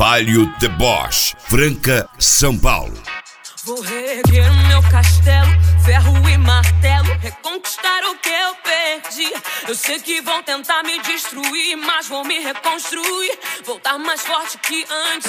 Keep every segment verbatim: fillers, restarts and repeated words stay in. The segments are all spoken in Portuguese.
Palio The Boss, Franca, São Paulo. Vou reerguer o meu castelo, ferro e martelo, reconquistar o que eu perdi. Eu sei que vão tentar me destruir, mas vou me reconstruir, voltar mais forte que antes.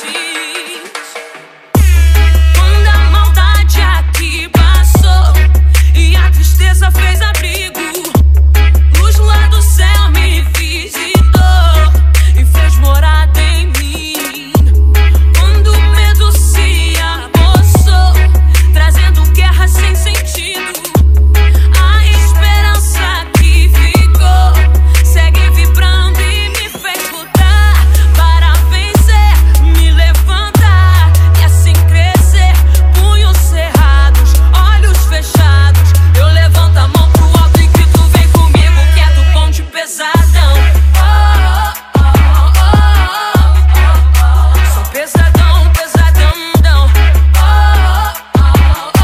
Quando a maldade aqui passou e a tristeza fez abrigo, luz lá do céu me visitou e fez morada em mim. Quando o medo se apossou, trazendo guerra sem sentido, a esperança que ficou segue vibrando e me fez lutar para vencer, me levantar e assim crescer. Punhos cerrados, olhos fechados, eu levanto a mão pro alto e grito: vem comigo que é do bonde pesadão. Oh, oh, oh, oh, oh, oh. Sou pesadão, pesadão, não. Oh, oh,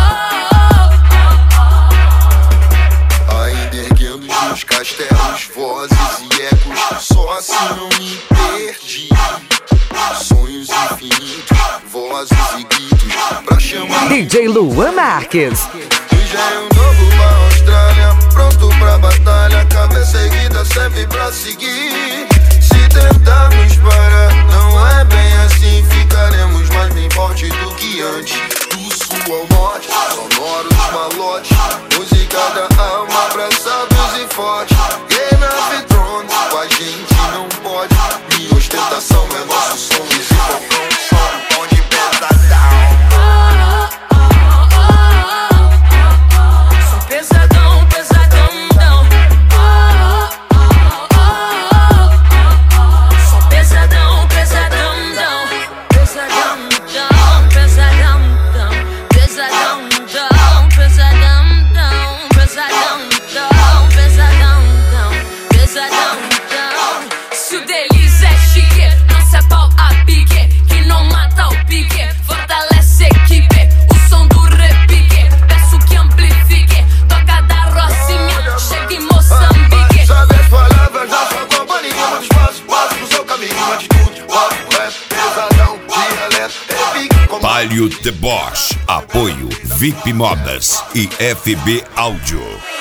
oh, oh, oh. Ainda erguendo os meus castelos, vozes e ecos, só assim não me perdi. Sonhos infinitos, vozes e gritos, pra chamar D J Luan Marques. engenho novo pra Austrália, pronto pra batalha, cabeça erguida sempre pra seguir. Se tentarmos parar, não é bem assim, ficaremos mais bem forte do que antes. Do sul ao norte, sonoros malotes, música da alma, abraçados e fortes. Game of Thrones, com a gente não pode, minha ostentação é nosso som, esse pouco é um som, tom de pesadão. Sou pesadão, pesadão, não. Sou pesadão, pesadão, não. Pesadão, não. Pesadão, não. Pesadão, não. Pesadão, não. Pesadão, não. Pesadão, não. Pesadão, não. Se o deles é chique, não se é pau a pique, que não mata o pique, fortalece a equipe. O som do repique, peço que amplifique, toca da Rocinha, chega em Moçambique. Sabe as palavras da sua companhia, muito espaço, passo pro seu caminho, atitude, rock, rap, pesadão, dialeto, repique, como... Palio The Boss, apoio V I P Modas e F B Áudio.